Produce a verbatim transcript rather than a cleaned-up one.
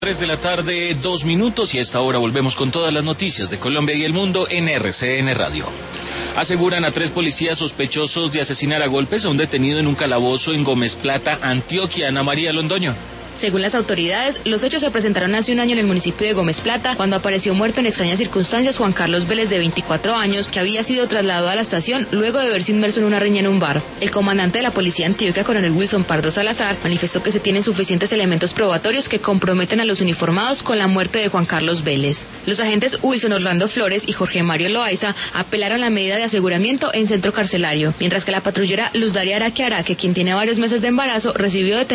tres de la tarde, dos minutos, y a esta hora volvemos con todas las noticias de Colombia y el mundo en R C N Radio. Aseguran a tres policías sospechosos de asesinar a golpes a un detenido en un calabozo en Gómez Plata, Antioquia. Ana María Londoño. Según las autoridades, los hechos se presentaron hace un año en el municipio de Gómez Plata, cuando apareció muerto en extrañas circunstancias Juan Carlos Vélez, de veinticuatro años, que había sido trasladado a la estación luego de verse inmerso en una riña en un bar. El comandante de la policía Antioquia, coronel Wilson Pardo Salazar, manifestó que se tienen suficientes elementos probatorios que comprometen a los uniformados con la muerte de Juan Carlos Vélez. Los agentes Wilson Orlando Flores y Jorge Mario Loaiza apelaron a la medida de aseguramiento en centro carcelario, mientras que la patrullera Luz Daria Araque Araque, quien tiene varios meses de embarazo, recibió detención